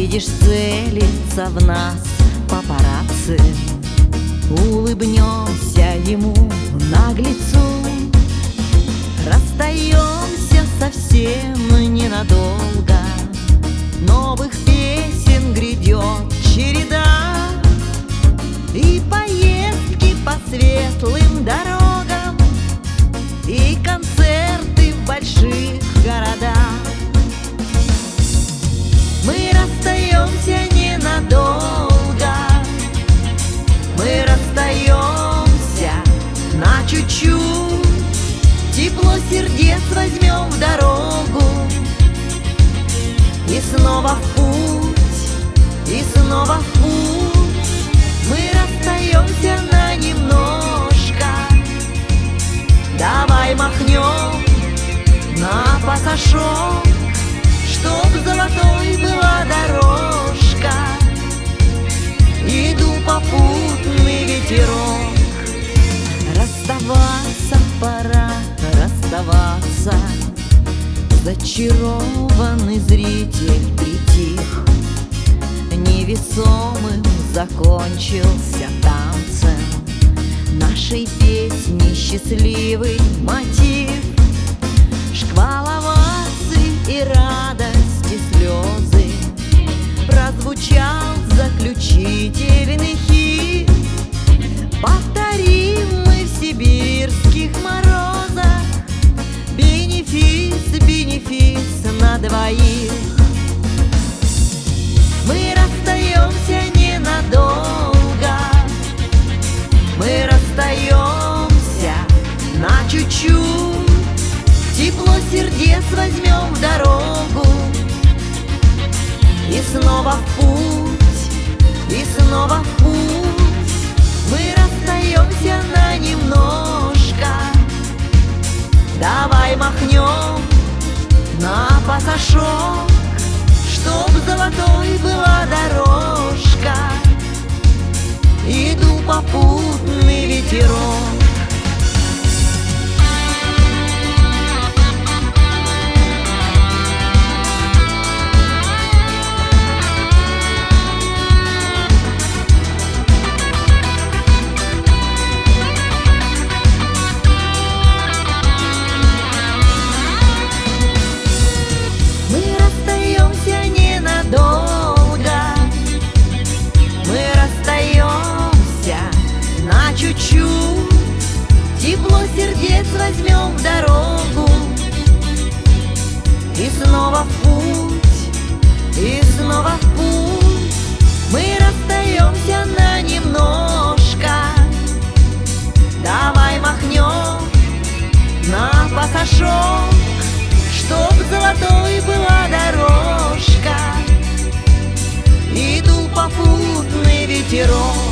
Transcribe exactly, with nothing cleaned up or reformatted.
Видишь, целится в нас папарацци. Улыбнемся ему, наглецу. Расстаемся совсем ненадолго. Новых песен грядет череда, и поездки по светлым дорогам, и концерты в больших городах. Мы расстаемся ненадолго, мы расстаемся на чуть-чуть. Тепло сердец возьмем в дорогу, и снова в путь, и снова в путь. Мы расстаемся на немножко. Давай махнем на пасашок, чтоб золотой была дорожка. Иду попутный ветерок. Расставаться пора, расставаться. Зачарованный зритель притих. Невесомым закончился танцем нашей песни счастливый мотив. Шквал оваций и радости слезы, прозвучал заключительный хит. Повторим мы в сибирских морозах бенефис, бенефис на двоих. Мы расстаемся ненадолго, мы расстаемся на чуть-чуть. Тепло сердец возьмем в дорогу, и снова в путь, и снова в путь. Мы расстаемся на немножко. Давай махнем на пасашок, чтоб золотой была дорожка. Иду попутный ветерок. Чуть-чуть. Тепло сердец возьмем в дорогу, и снова в путь, и снова в путь. Мы расстаемся на немножко. Давай махнем на пасашок, чтоб золотой была дорожка. Иду попутный ветерок.